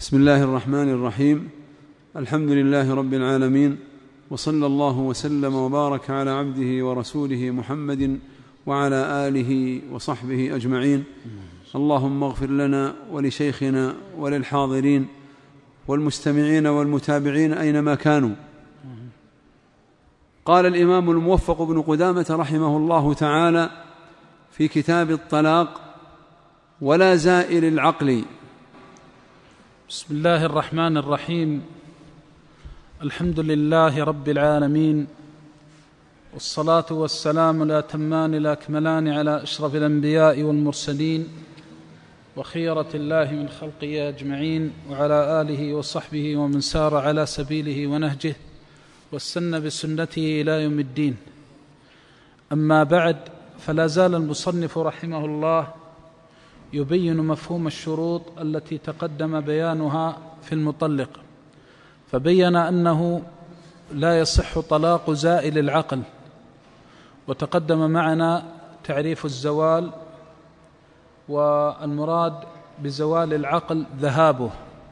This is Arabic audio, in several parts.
بسم الله الرحمن الرحيم. الحمد لله رب العالمين، وصلى الله وسلم وبارك على عبده ورسوله محمد وعلى آله وصحبه أجمعين. اللهم اغفر لنا ولشيخنا وللحاضرين والمستمعين والمتابعين أينما كانوا. قال الإمام الموفق بن قدامة رحمه الله تعالى في كتاب الطلاق: ولا زائل العقل. بسم الله الرحمن الرحيم. الحمد لله رب العالمين، والصلاة والسلام الأتمان الأكملان على أشرف الأنبياء والمرسلين وخيرة الله من خلقه أجمعين، وعلى آله وصحبه ومن سار على سبيله ونهجه واستنى بسنته إلى يوم الدين. أما بعد، فلا زال المصنف رحمه الله يبين مفهوم الشروط التي تقدم بيانها في المطلق، فبين أنه لا يصح طلاق زائل العقل، وتقدم معنا تعريف الزوال، والمراد بزوال العقل ذهابه،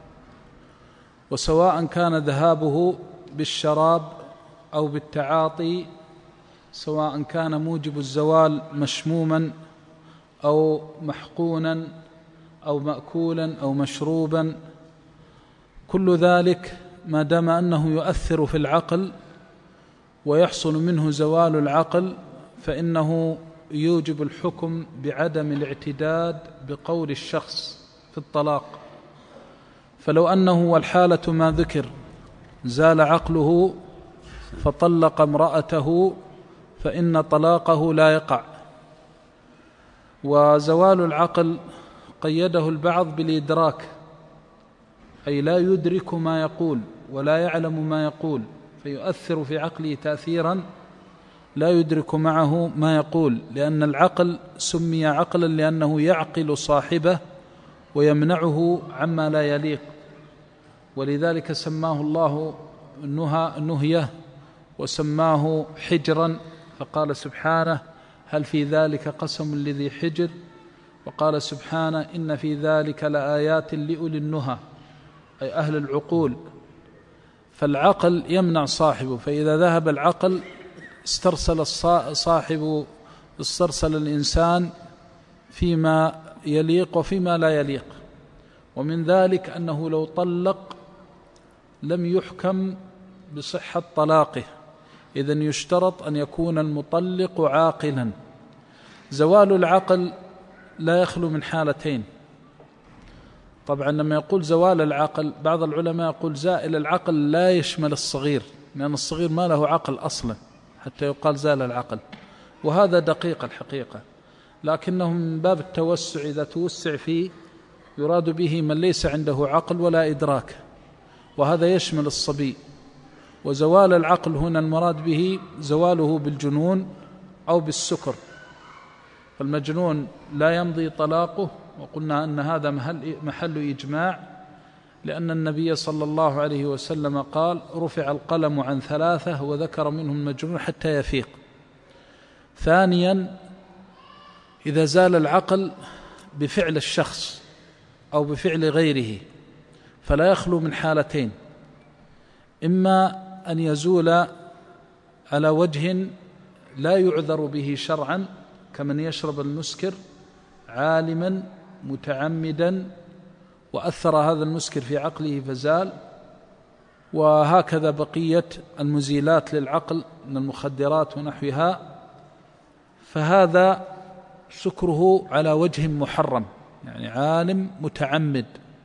وسواء كان ذهابه بالشراب أو بالتعاطي، سواء كان موجب الزوال مشموما أو محقونا أو مأكولا أو مشروبا، كل ذلك ما دام أنه يؤثر في العقل ويحصل منه زوال العقل فإنه يوجب الحكم بعدم الاعتداد بقول الشخص في الطلاق. فلو أنه والحالة ما ذكر زال عقله فطلق امرأته فإن طلاقه لا يقع. وزوال العقل قيده البعض بالإدراك، أي لا يدرك ما يقول ولا يعلم ما يقول، فيؤثر في عقله تأثيرا لا يدرك معه ما يقول، لأن العقل سمي عقلا لأنه يعقل صاحبه ويمنعه عما لا يليق، ولذلك سماه الله نهيه وسماه حجرا، فقال سبحانه: هل في ذلك قسم لذي حجر؟ وقال سبحانه: إن في ذلك لآيات لأولي النهى، أي أهل العقول. فالعقل يمنع صاحبه، فإذا ذهب العقل استرسل الإنسان فيما يليق وفيما لا يليق. ومن ذلك أنه لو طلق لم يحكم بصحة طلاقه، إذن يشترط أن يكون المطلق عاقلا. زوال العقل لا يخلو من حالتين. طبعا لما يقول زوال العقل، بعض العلماء يقول زائل العقل لا يشمل الصغير، لأن الصغير ما له عقل أصلا حتى يقال زال العقل، وهذا دقيق الحقيقة، لكنه من باب التوسع، إذا توسع فيه يراد به من ليس عنده عقل ولا إدراك، وهذا يشمل الصبي. وزوال العقل هنا المراد به زواله بالجنون أو بالسكر، فالمجنون لا يمضي طلاقه، وقلنا أن هذا محل إجماع، لأن النبي صلى الله عليه وسلم قال: رفع القلم عن ثلاثة، وذكر منهم المجنون حتى يفيق. ثانيا، إذا زال العقل بفعل الشخص أو بفعل غيره فلا يخلو من حالتين: إما أن يزول على وجه لا يعذر به شرعا، كمن يشرب المسكر عالما متعمدا وأثر هذا المسكر في عقله فزال، وهكذا بقية المزيلات للعقل من المخدرات ونحوها، فهذا سكره على وجه محرم، يعني عالم متعمد.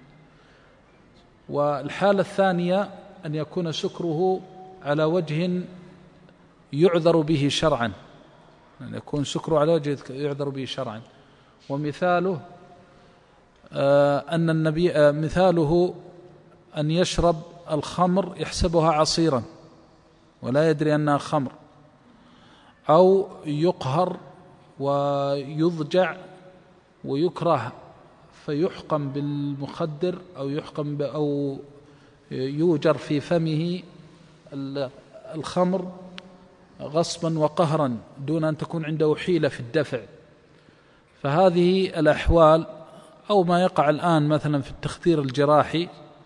والحالة الثانية أن يكون سكره على وجه يعذر به شرعا، أن يكون سكره على وجه يعذر به شرعا. ومثاله مثاله أن يشرب الخمر يحسبها عصيرا ولا يدري أنها خمر، أو يقهر ويضجع ويكره فيحقن بالمخدر أو يوجر في فمه الخمر غصبا وقهرا دون أن تكون عنده حيلة في الدفع. فهذه الأحوال، أو ما يقع الآن مثلا في التخدير الجراحي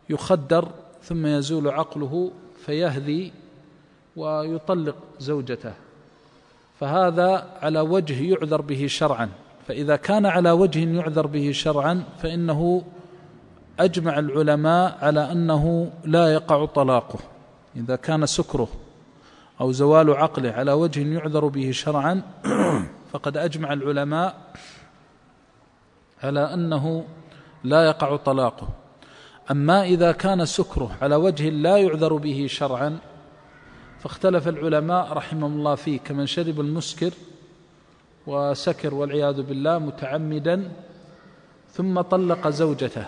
يخدر ثم يزول عقله فيهذي ويطلق زوجته، فهذا على وجه يعذر به شرعا. فإذا كان على وجه يعذر به شرعا فإنه أجمع العلماء على أنه لا يقع طلاقه. إذا كان سكره أو زوال عقله على وجه يعذر به شرعا فقد أجمع العلماء على أنه لا يقع طلاقه. أما إذا كان سكره على وجه لا يعذر به شرعا فاختلف العلماء رحمهم الله فيه، كمن شرب المسكر وسكر والعياذ بالله متعمدا ثم طلق زوجته،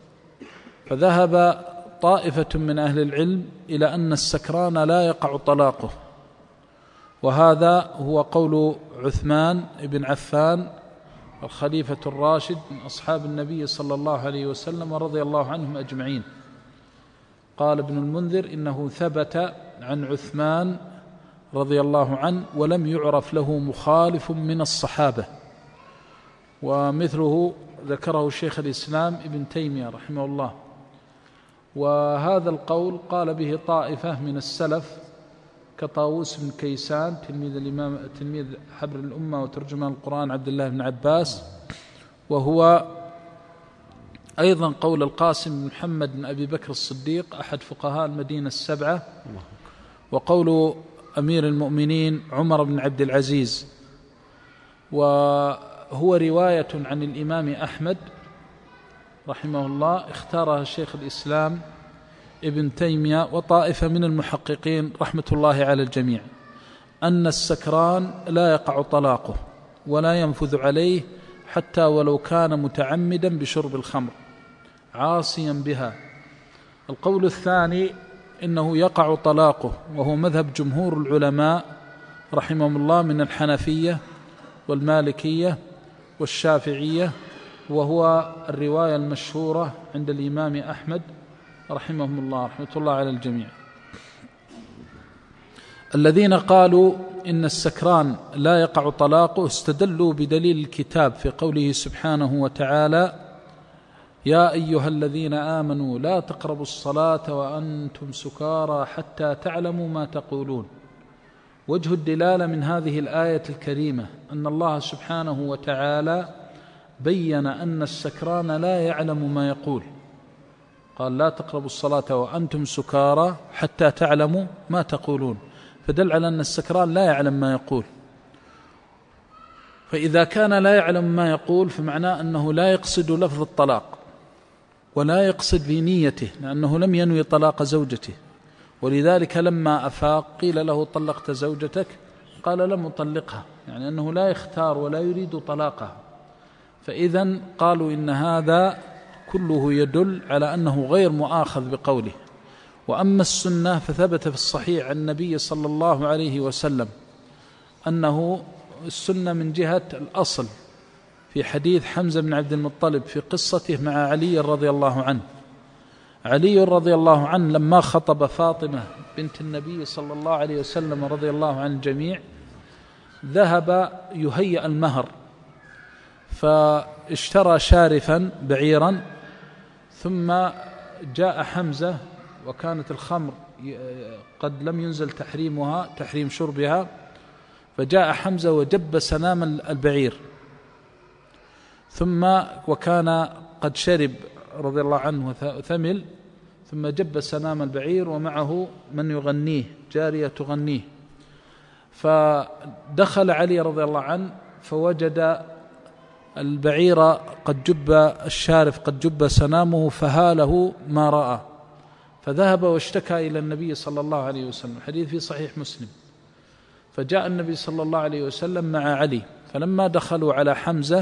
فذهب طائفة من أهل العلم إلى أن السكران لا يقع طلاقه، وهذا هو قول عثمان بن عفان الخليفة الراشد من أصحاب النبي صلى الله عليه وسلم ورضي الله عنهم أجمعين. قال ابن المنذر إنه ثبت عن عثمان رضي الله عنه ولم يعرف له مخالف من الصحابة، ومثله ذكره شيخ الإسلام ابن تيمية رحمه الله. وهذا القول قال به طائفة من السلف كطاووس بن كيسان تلميذ حبر الأمة وترجمان القرآن عبد الله بن عباس، وهو أيضا قول القاسم بن محمد بن أبي بكر الصديق أحد فقهاء المدينة السبعة، وقول أمير المؤمنين عمر بن عبد العزيز، وهو رواية عن الإمام أحمد رحمه الله اختارها شيخ الإسلام ابن تيمية وطائفة من المحققين رحمة الله على الجميع، أن السكران لا يقع طلاقه ولا ينفذ عليه حتى ولو كان متعمدا بشرب الخمر عاصيا بها. القول الثاني إنه يقع طلاقه، وهو مذهب جمهور العلماء رحمهم الله من الحنفية والمالكية والشافعية، وهو الرواية المشهورة عند الإمام أحمد رحمهم الله رحمة الله على الجميع. الذين قالوا إن السكران لا يقع طلاقه استدلوا بدليل الكتاب في قوله سبحانه وتعالى: يا أيها الذين آمنوا لا تقربوا الصلاة وأنتم سكارى حتى تعلموا ما تقولون. وجه الدلالة من هذه الآية الكريمة أن الله سبحانه وتعالى بيّن أن السكران لا يعلم ما يقول، قال لا تقربوا الصلاة وأنتم سكارى حتى تعلموا ما تقولون، فدل على أن السكران لا يعلم ما يقول. فإذا كان لا يعلم ما يقول فمعناه أنه لا يقصد لفظ الطلاق ولا يقصد بنيته، لأنه لم ينوي طلاق زوجته، ولذلك لما أفاق قيل له طلقت زوجتك؟ قال لم أطلقها، يعني أنه لا يختار ولا يريد طلاقها. فإذن قالوا إن هذا كله يدل على أنه غير مؤاخذ بقوله. وأما السنة فثبت في الصحيح عن النبي صلى الله عليه وسلم أنه السنة من جهة الأصل في حديث حمزة بن عبد المطلب في قصته مع علي رضي الله عنه. علي رضي الله عنه لما خطب فاطمة بنت النبي صلى الله عليه وسلم رضي الله عن الجميع ذهب يهيئ المهر، فاشترى شارفا بعيرا، ثم جاء حمزة وكانت الخمر قد لم ينزل تحريمها تحريم شربها، فجاء حمزة وجب سنام البعير، ثم وكان قد شرب رضي الله عنه وثمل، ثم جب سنام البعير ومعه من يغنيه، جارية تغنيه، فدخل علي رضي الله عنه فوجد البعير قد جب الشارف قد جب سنامه فهاله ما رأى، فذهب واشتكى إلى النبي صلى الله عليه وسلم، حديث في صحيح مسلم. فجاء النبي صلى الله عليه وسلم مع علي، فلما دخلوا على حمزة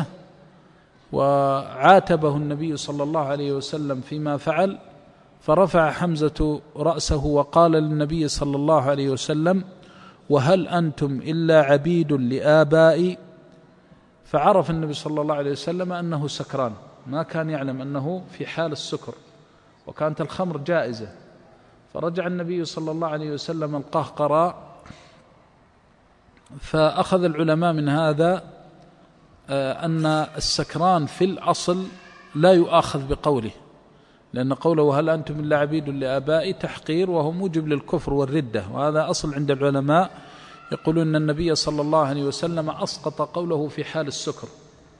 وعاتبه النبي صلى الله عليه وسلم فيما فعل، فرفع حمزة رأسه وقال للنبي صلى الله عليه وسلم: وهل أنتم إلا عبيد لآبائي؟ فعرف النبي صلى الله عليه وسلم أنه سكران، ما كان يعلم أنه في حال السكر، وكانت الخمر جائزة. فرجع النبي صلى الله عليه وسلم القهقراء. فأخذ العلماء من هذا أن السكران في الأصل لا يؤاخذ بقوله، لأن قوله هل أنتم إلا عبيد لآبائي تحقير وهو موجب للكفر والردة، وهذا أصل عند العلماء، يقولون أن النبي صلى الله عليه وسلم أسقط قوله في حال السكر،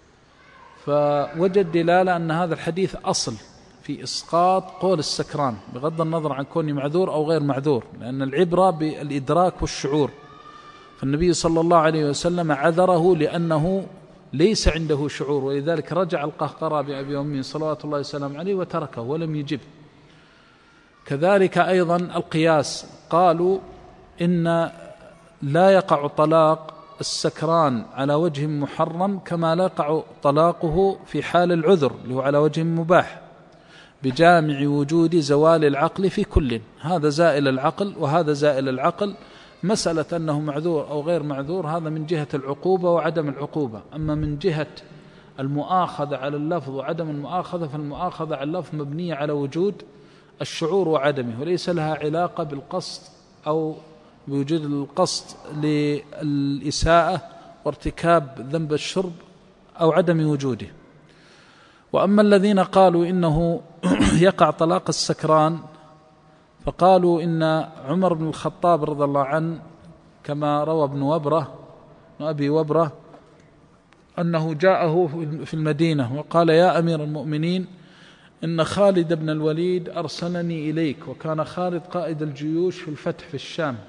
فوجد دلالة أن هذا الحديث أصل في إسقاط قول السكران بغض النظر عن كونه معذور أو غير معذور، لأن العبرة بالإدراك والشعور، فالنبي صلى الله عليه وسلم عذره لأنه ليس عنده شعور، ولذلك رجع القهقرى بأبي وأمه صلوات الله وسلامه عليه وتركه ولم يجب. كذلك أيضا القياس، قالوا إن لا يقع طلاق السكران على وجه محرم كما لا يقع طلاقه في حال العذر اللي هو على وجه مباح، بجامع وجود زوال العقل في كل، هذا زائل العقل وهذا زائل العقل. مسألة أنه معذور أو غير معذور هذا من جهة العقوبة وعدم العقوبة، أما من جهة المؤاخذة على اللفظ وعدم المؤاخذة، فالمؤاخذة على اللفظ مبنية على وجود الشعور وعدمه، وليس لها علاقة بالقصد أو بوجود القصد للإساءة وارتكاب ذنب الشرب أو عدم وجوده. وأما الذين قالوا إنه يقع طلاق السكران فقالوا إن عمر بن الخطاب رضي الله عنه كما روى ابن أبي وبرة أنه جاءه في المدينة وقال يا أمير المؤمنين إن خالد بن الوليد أرسلني إليك، وكان خالد قائد الجيوش في الفتح في الشام،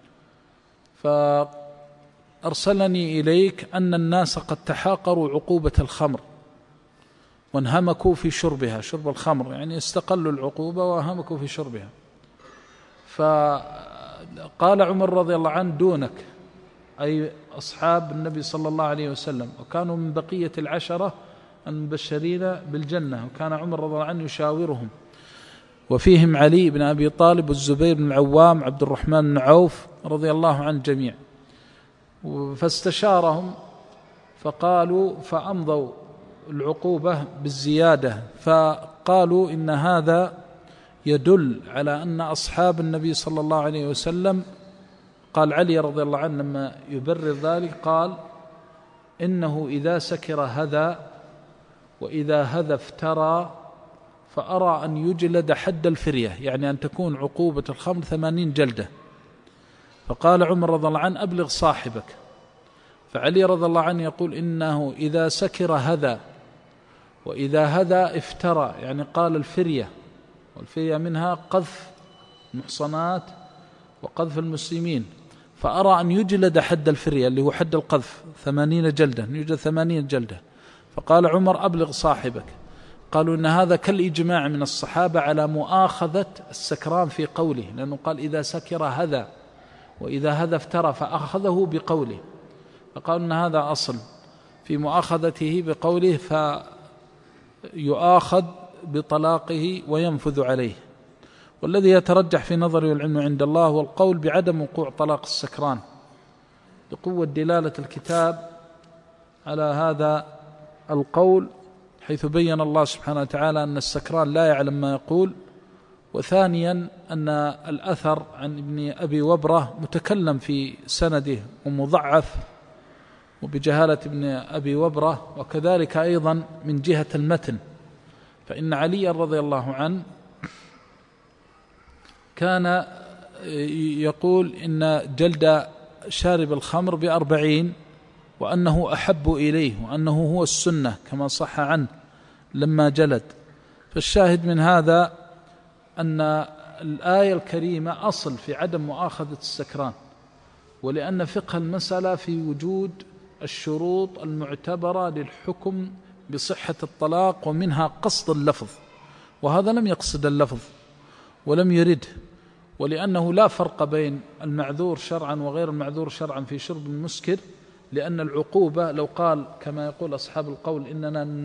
فأرسلني إليك أن الناس قد تحاقروا عقوبة الخمر وانهمكوا في شربها، شرب الخمر يعني استقلوا العقوبة وانهمكوا في شربها. فقال عمر رضي الله عنه دونك، أي أصحاب النبي صلى الله عليه وسلم، وكانوا من بقية العشرة المبشرين بالجنة، وكان عمر رضي الله عنه يشاورهم، وفيهم علي بن أبي طالب والزبير بن العوام عبد الرحمن بن عوف رضي الله عن الجميع، فاستشارهم فقالوا فأمضوا العقوبة بالزيادة، فقالوا إن هذا يدل على أن أصحاب النبي صلى الله عليه وسلم، قال علي رضي الله عنه لما يبرر ذلك قال إنه إذا سكر هذا وإذا هذا افترى فأرى أن يجلد حد الفرية، يعني أن تكون عقوبة الخمر 80 جلدة. فقال عمر رضي الله عنه أبلغ صاحبك، فعلي رضي الله عنه يقول إنه إذا سكر هذا وإذا هذا افترى، يعني قال الفرية، والفرية منها قذف المحصنات وقذف المسلمين، فأرى أن يجلد حد الفرية اللي هو حد القذف 80 جلدة، يوجد 80 جلدة. فقال عمر أبلغ صاحبك. قالوا إن هذا كالإجماع من الصحابة على مؤاخذة السكران في قوله، لأنه قال إذا سكر هذا وإذا هذا افترى فأخذه بقوله، فقالوا إن هذا أصل في مؤاخذته بقوله فيؤاخذ بطلاقه وينفذ عليه. والذي يترجح في نظري والعلم عند الله هو القول بعدم وقوع طلاق السكران لقوة دلالة الكتاب على هذا القول، حيث بين الله سبحانه وتعالى أن السكران لا يعلم ما يقول. وثانيا أن الأثر عن ابن أبي وبرة متكلم في سنده ومضعف وبجهالة ابن أبي وبرة، وكذلك أيضا من جهة المتن، فإن علي رضي الله عنه كان يقول إن جلد شارب الخمر ب40 وأنه أحب إليه وأنه هو السنة كما صح عنه لما جلد. فالشاهد من هذا أن الآية الكريمة أصل في عدم مؤاخذة السكران، ولأن فقه المسألة في وجود الشروط المعتبرة للحكم بصحة الطلاق، ومنها قصد اللفظ، وهذا لم يقصد اللفظ ولم يرده، ولأنه لا فرق بين المعذور شرعا وغير المعذور شرعا في شرب المسكر، لأن العقوبة لو قال كما يقول أصحاب القول إننا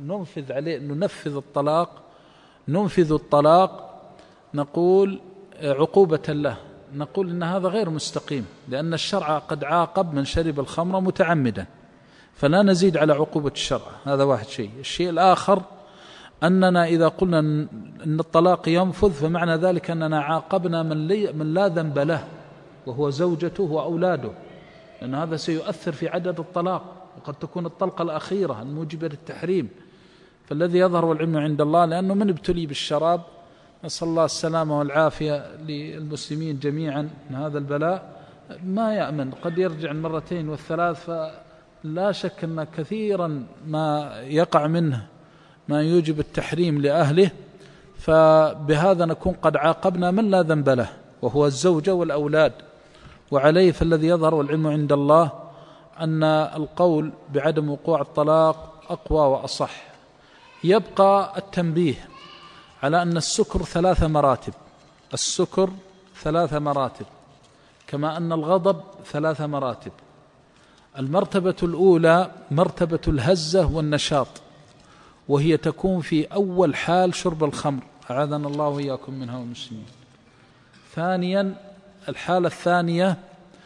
ننفذ الطلاق نقول عقوبة له، نقول إن هذا غير مستقيم، لأن الشرع قد عاقب من شرب الخمر متعمدا، فلا نزيد على عقوبة الشرع. هذا واحد شيء. الشيء الآخر أننا إذا قلنا أن الطلاق ينفذ فمعنى ذلك أننا عاقبنا من لا ذنب له وهو زوجته وأولاده، لأن هذا سيؤثر في عدد الطلاق، وقد تكون الطلقة الأخيرة الموجبة للتحريم، فالذي يظهر والعلم عند الله، لأنه من ابتلي بالشراب، نسأل الله السلامة والعافية للمسلمين جميعا من هذا البلاء، ما يأمن، قد يرجع المرتين والثلاث، فلا شك أن كثيرا ما يقع منه ما يوجب التحريم لأهله، فبهذا نكون قد عاقبنا من لا ذنب له وهو الزوجة والأولاد. وعليه فالذي يظهر والعلم عند الله أن القول بعدم وقوع الطلاق أقوى وأصح. يبقى التنبيه على أن السكر 3 مراتب، السكر 3 مراتب، كما أن الغضب 3 مراتب. المرتبة الأولى مرتبة الهزة والنشاط، وهي تكون في أول حال شرب الخمر، أعاذنا الله وإياكم منها والمسلمين. ثانيا الحالة الثانية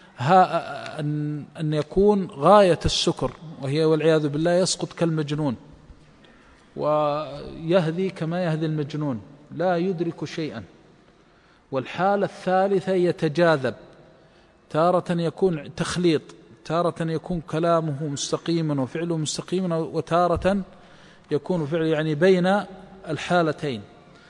أن يكون غاية السكر، وهي والعياذ بالله يسقط كالمجنون ويهذي كما يهذي المجنون، لا يدرك شيئا. والحالة الثالثة يتجاذب، تارة يكون تخليط، تارة يكون كلامه مستقيما وفعله مستقيما، وتارة يكون فعل يعني بين الحالتين.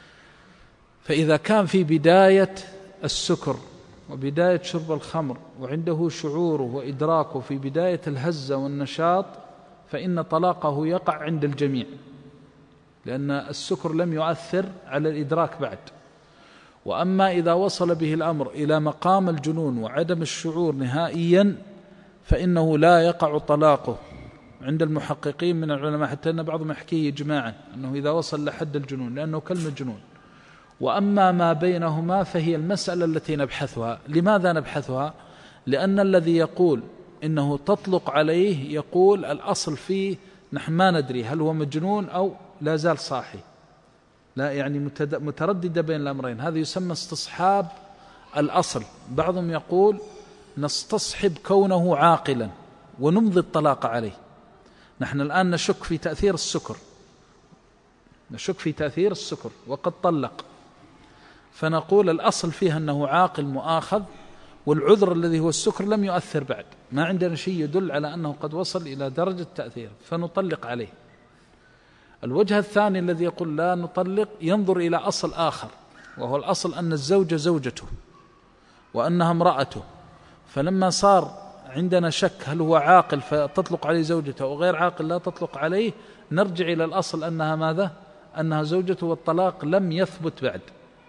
فإذا كان في بداية السكر وبداية شرب الخمر وعنده شعوره وإدراكه في بداية الهزة والنشاط، فإن طلاقه يقع عند الجميع، لأن السكر لم يؤثر على الإدراك بعد. وأما إذا وصل به الأمر إلى مقام الجنون وعدم الشعور نهائيا، فإنه لا يقع طلاقه عند المحققين من العلماء، حتى أن بعضهم يحكيه إجماعا أنه إذا وصل لحد الجنون، لأنه كالمجنون. وأما ما بينهما فهي المسألة التي نبحثها. لماذا نبحثها؟ لأن الذي يقول إنه تطلق عليه يقول الأصل فيه نحن ما ندري هل هو مجنون أو لا زال صاحي، لا يعني مترددة بين الأمرين، هذا يسمى استصحاب الأصل. بعضهم يقول نستصحب كونه عاقلا ونمضي الطلاق عليه. نحن الآن نشك في تأثير السكر، نشك في تأثير السكر وقد طلق، فنقول الأصل فيها أنه عاقل مؤاخذ، والعذر الذي هو السكر لم يؤثر بعد، ما عندنا شيء يدل على أنه قد وصل إلى درجة تأثير، فنطلق عليه. الوجه الثاني الذي يقول لا نطلق ينظر إلى أصل آخر، وهو الأصل أن الزوجة زوجته وأنها امرأته، فلما صار عندنا شك هل هو عاقل فتطلق عليه زوجته أو غير عاقل لا تطلق عليه، نرجع إلى الأصل أنها ماذا؟ أنها زوجته، والطلاق لم يثبت بعد.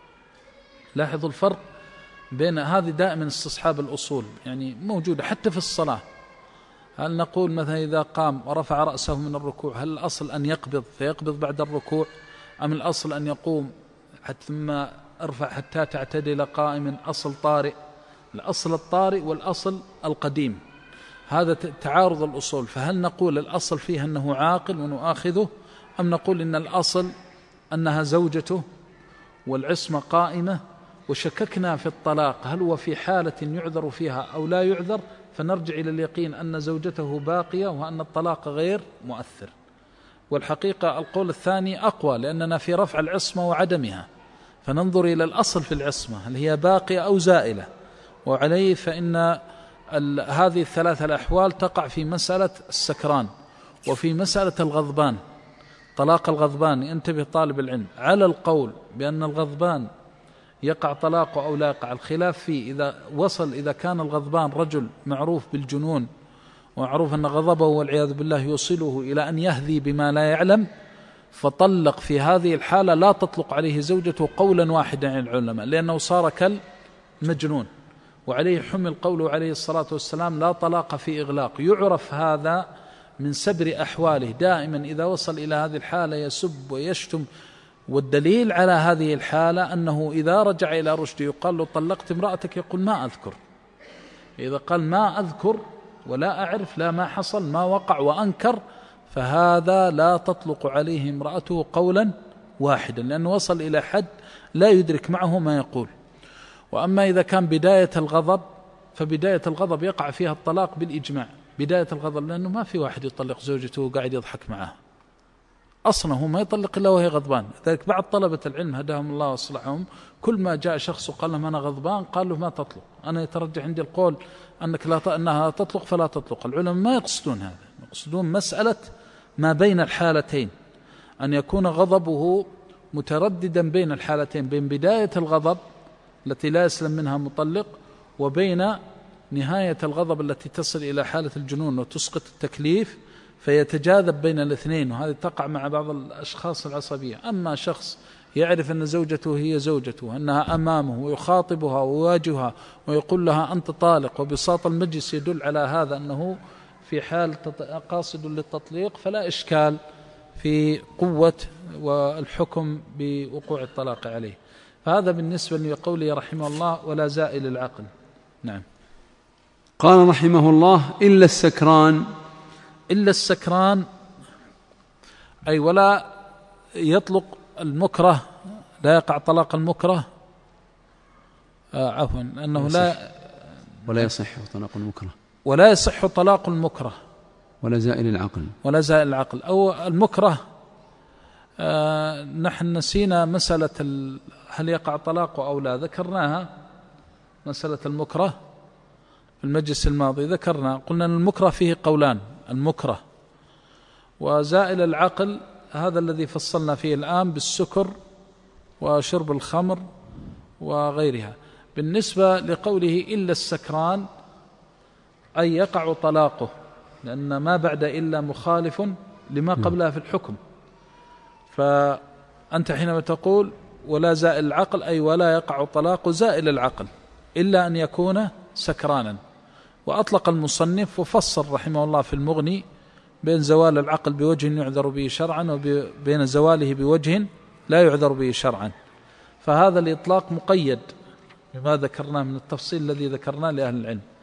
لاحظوا الفرق بين هذه، دائما استصحاب الأصول يعني موجودة حتى في الصلاة. هل نقول مثلا إذا قام ورفع رأسه من الركوع، هل الأصل أن يقبض فيقبض بعد الركوع، أم الأصل أن يقوم ثم ارفع حتى تعتدل قائما؟ أصل طارئ، الأصل الطارئ والأصل القديم، هذا تعارض الأصول. فهل نقول الأصل فيها أنه عاقل ونؤاخذه، أم نقول إن الأصل أنها زوجته والعصمة قائمة، وشككنا في الطلاق هل هو في حالة يعذر فيها أو لا يعذر، فنرجع إلى اليقين أن زوجته باقية وأن الطلاق غير مؤثر. والحقيقة القول الثاني أقوى، لأننا في رفع العصمة وعدمها، فننظر إلى الأصل في العصمة هل هي باقية أو زائلة. وعليه فإن هذه الثلاثة الأحوال تقع في مسألة السكران وفي مسألة الغضبان. طلاق الغضبان ينتبه طالب العلم على القول بأن الغضبان يقع طلاقه أو لا يقع، الخلاف فيه إذا كان الغضبان رجل معروف بالجنون ومعروف أن غضبه والعياذ بالله يوصله إلى أن يهذي بما لا يعلم، فطلق في هذه الحالة لا تطلق عليه زوجته قولا واحدا عن العلماء، لأنه صار كالمجنون. وعليه حمل قوله عليه الصلاة والسلام لا طلاق في إغلاق. يعرف هذا من سبر أحواله، دائما إذا وصل إلى هذه الحالة يسب ويشتم. والدليل على هذه الحالة أنه إذا رجع إلى رشده يقال له طلقت امرأتك، يقول ما أذكر. إذا قال ما أذكر ولا أعرف، لا ما حصل ما وقع وأنكر، فهذا لا تطلق عليه امرأته قولا واحدا، لأنه وصل إلى حد لا يدرك معه ما يقول. وأما إذا كان بداية الغضب، فبداية الغضب يقع فيها الطلاق بالإجماع، بداية الغضب، لأنه ما في واحد يطلق زوجته وقاعد يضحك معها، أصلا هو ما يطلق إلا وهي غضبان. ذلك بعض طلبة العلم هداهم الله وصلحهم، كل ما جاء شخص وقال لهم أنا غضبان قال له ما تطلق، أنا يترجح عندي القول أنها تطلق فلا تطلق. العلماء ما يقصدون هذا، يقصدون مسألة ما بين الحالتين. أن يكون غضبه مترددا بين الحالتين، بين بداية الغضب التي لا يسلم منها مطلق وبين نهاية الغضب التي تصل إلى حالة الجنون وتسقط التكليف، فيتجاذب بين الاثنين، وهذه تقع مع بعض الأشخاص العصبية. أما شخص يعرف أن زوجته هي زوجته، أنها أمامه ويخاطبها ويواجهها ويقول لها أنت طالق، وبساط المجلس يدل على هذا أنه في حال قاصد للتطليق، فلا إشكال في قوة والحكم بوقوع الطلاق عليه. فهذا بالنسبة لقوله رحمه الله ولا زائل العقل. نعم. قال رحمه الله إلا السكران. إلا السكران أي ولا يطلق المكره، لا يقع طلاق المكره، عفوا أنه ولا يصح طلاق المكره، ولا يصح طلاق المكره ولا زائل العقل، ولا زائل العقل أو المكره. نحن نسينا مسألة هل يقع طلاقه أو لا، ذكرناها مسألة المكره في المجلس الماضي، ذكرنا قلنا أن المكره فيه قولان، المكره وزائل العقل هذا الذي فصلنا فيه الآن بالسكر وشرب الخمر وغيرها. بالنسبة لقوله إلا السكران أي يقع طلاقه، لأن ما بعد إلا مخالف لما قبلها في الحكم. فأنت حينما تقول ولا زائل العقل أي ولا يقع طلاق زائل العقل إلا أن يكون سكرانا. وأطلق المصنف وفصل رحمه الله في المغني بين زوال العقل بوجه يعذر به شرعا وبين زواله بوجه لا يعذر به شرعا. فهذا الإطلاق مقيد بما ذكرناه من التفصيل الذي ذكرناه لأهل العلم.